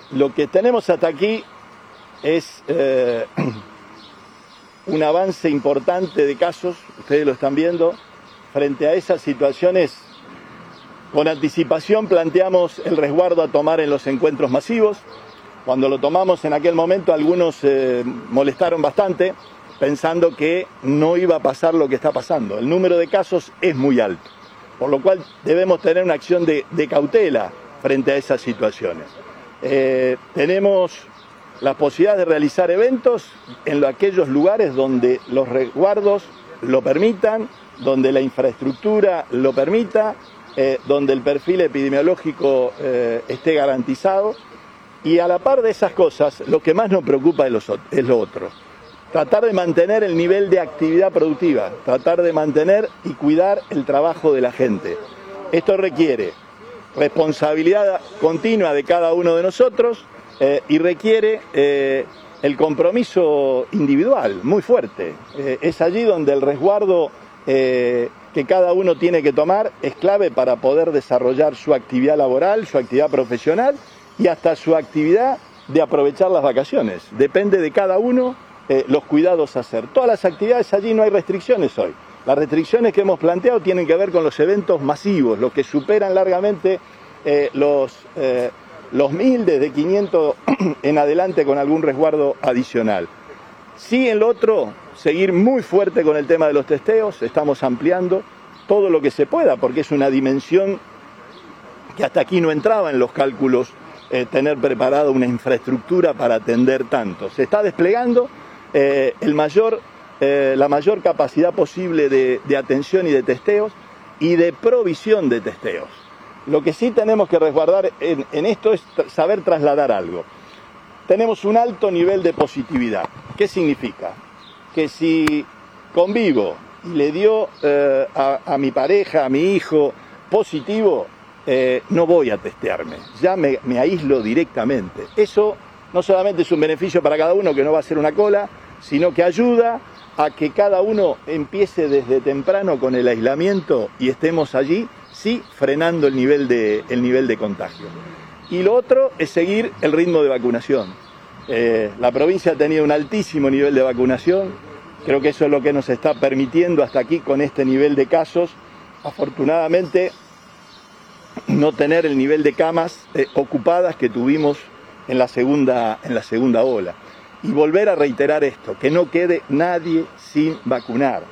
Lo que tenemos hasta aquí es un avance importante de casos, ustedes lo están viendo. Frente a esas situaciones, con anticipación planteamos el resguardo a tomar en los encuentros masivos. Cuando lo tomamos en aquel momento, algunos molestaron bastante, pensando que no iba a pasar lo que está pasando. El número de casos es muy alto, por lo cual debemos tener una acción de cautela frente a esas situaciones. Tenemos la posibilidad de realizar eventos en aquellos lugares donde los resguardos lo permitan, donde la infraestructura lo permita, donde el perfil epidemiológico esté garantizado. Y a la par de esas cosas, lo que más nos preocupa es lo otro. Tratar de mantener el nivel de actividad productiva, tratar de mantener y cuidar el trabajo de la gente. Esto requiere responsabilidad continua de cada uno de nosotros y requiere el compromiso individual muy fuerte. Es allí donde el resguardo que cada uno tiene que tomar es clave para poder desarrollar su actividad laboral, su actividad profesional y hasta su actividad de aprovechar las vacaciones. Depende de cada uno los cuidados a hacer. Todas las actividades, allí no hay restricciones hoy. Las restricciones que hemos planteado tienen que ver con los eventos masivos, los que superan largamente los 1000, desde 500 en adelante, con algún resguardo adicional. Sí, en lo otro, seguir muy fuerte con el tema de los testeos. Estamos ampliando todo lo que se pueda, porque es una dimensión que hasta aquí no entraba en los cálculos, tener preparada una infraestructura para atender tanto. Se está desplegando la mayor capacidad posible de atención y de testeos y de provisión de testeos. Lo que sí tenemos que resguardar en esto es saber trasladar algo. Tenemos un alto nivel de positividad. ¿Qué significa? Que si convivo y le dio a mi pareja, a mi hijo, positivo, no voy a testearme, ya me aíslo directamente. Eso no solamente es un beneficio para cada uno, que no va a ser una cola, sino que ayuda a que cada uno empiece desde temprano con el aislamiento y estemos allí, sí, frenando el nivel de contagio. Y lo otro es seguir el ritmo de vacunación. La provincia ha tenido un altísimo nivel de vacunación, creo que eso es lo que nos está permitiendo hasta aquí con este nivel de casos, afortunadamente, no tener el nivel de camas ocupadas que tuvimos en la segunda ola. Y volver a reiterar esto, que no quede nadie sin vacunar.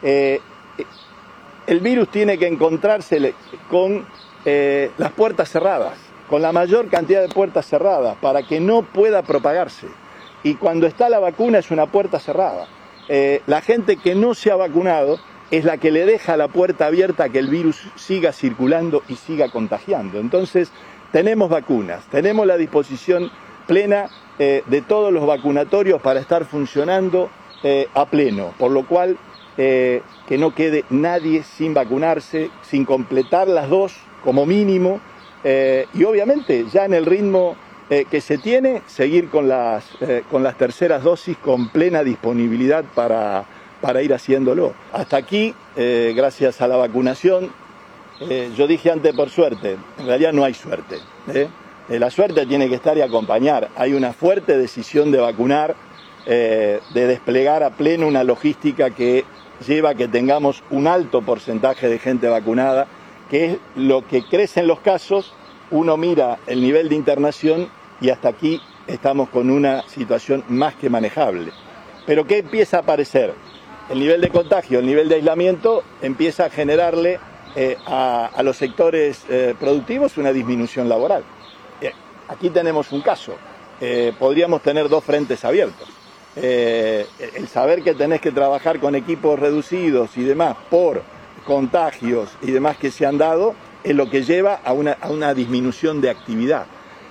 El virus tiene que encontrarse con las puertas cerradas, con la mayor cantidad de puertas cerradas, para que no pueda propagarse. Y cuando está la vacuna es una puerta cerrada. La gente que no se ha vacunado es la que le deja la puerta abierta a que el virus siga circulando y siga contagiando. Entonces, tenemos vacunas, tenemos la disposición plena de todos los vacunatorios para estar funcionando a pleno, por lo cual que no quede nadie sin vacunarse, sin completar las dos como mínimo, y obviamente ya en el ritmo que se tiene, seguir con las terceras dosis con plena disponibilidad para ir haciéndolo. Hasta aquí, gracias a la vacunación, yo dije antes por suerte, en realidad no hay suerte. La suerte tiene que estar y acompañar. Hay una fuerte decisión de vacunar, de desplegar a pleno una logística que lleva a que tengamos un alto porcentaje de gente vacunada, que es lo que crecen los casos. Uno mira el nivel de internación y hasta aquí estamos con una situación más que manejable. Pero ¿qué empieza a aparecer? El nivel de contagio, el nivel de aislamiento empieza a generarle a los sectores productivos una disminución laboral. Aquí tenemos un caso, podríamos tener dos frentes abiertos. El saber que tenés que trabajar con equipos reducidos y demás por contagios y demás que se han dado es lo que lleva a una disminución de actividad.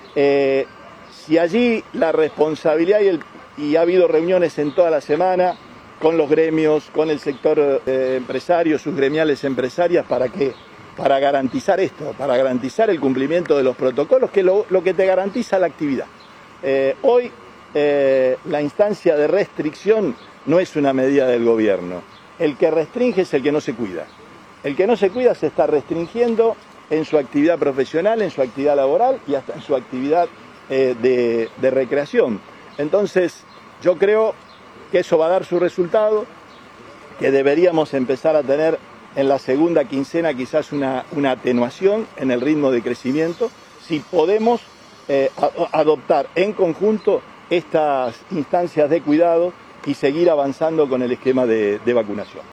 Si allí la responsabilidad y ha habido reuniones en toda la semana con los gremios, con el sector empresario, sus gremiales empresarias, para garantizar esto, para garantizar el cumplimiento de los protocolos, que es lo que te garantiza la actividad. Hoy la instancia de restricción no es una medida del gobierno. El que restringe es el que no se cuida. El que no se cuida se está restringiendo en su actividad profesional, en su actividad laboral y hasta en su actividad de recreación. Entonces, yo creo que eso va a dar su resultado, que deberíamos empezar a tener en la segunda quincena quizás una atenuación en el ritmo de crecimiento, si podemos adoptar en conjunto estas instancias de cuidado y seguir avanzando con el esquema de vacunación.